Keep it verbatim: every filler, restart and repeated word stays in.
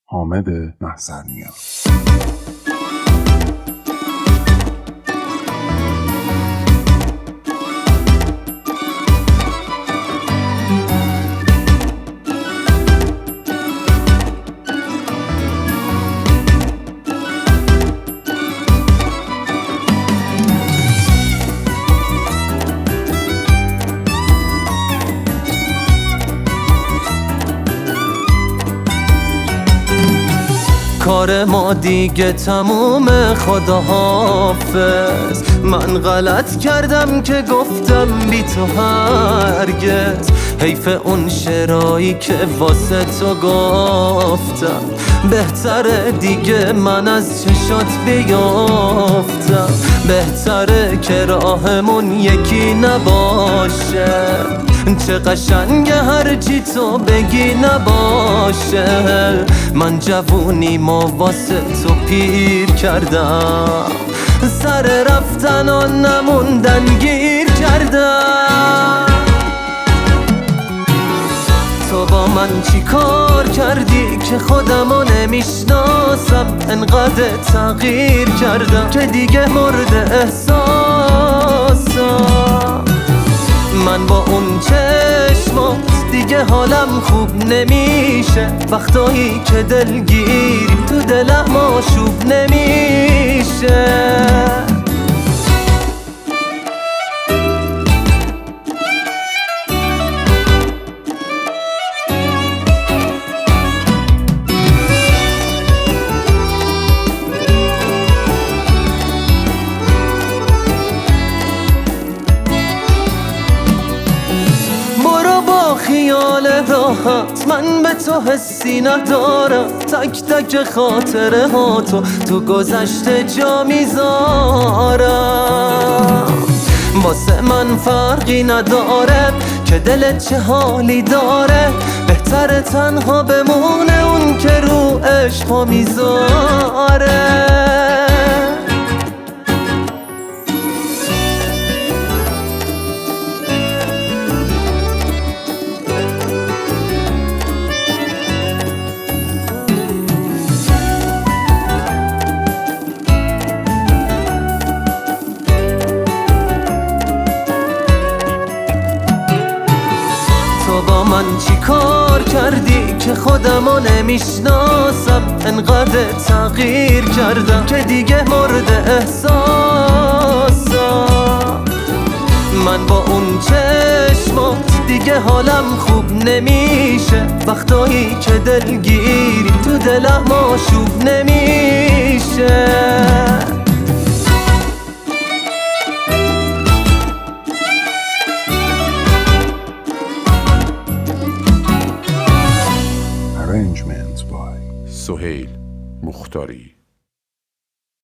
حامد محضرنیا. کار ما دیگه تموم، خدا حافظ. من غلط کردم که گفتم بی تو هرگز. حیف اون شعرایی که واسه تو گفتم. بهتره دیگه من از چشات بیافتم. بهتره که راهمون یکی نباشه. چه قشنگه هرچی تو بگی نباشه. من جوونیمو واسه تو پیر کردم. سر رفتن و نموندن گیر کردم. تو با من چی کار کردی که خودمو نمیشناسم؟ انقدر تغییر کردم که دیگه مورد احساسم. من با اون چشمات دیگه حالم خوب نمیشه. وقتایی که دلگیری تو دلم آشوب نمیشه. خیال راحت من به تو حسی ندارم. تک تک خاطره ها تو تو گذشته جا میذارم. واسه من فرقی نداره که دلت چه حالی داره. بهتره تنها بمونه اون که رو عشقا میذاره. با من چی کار کردی که خودمو نمیشناسم؟ انقدر تغییر کردم که دیگه مورد احساسم. من با اون چشمات دیگه حالم خوب نمیشه. وقتایی که دلگیری تو دلم آشوب نمیشه. Arrangement by سهیل مختاری.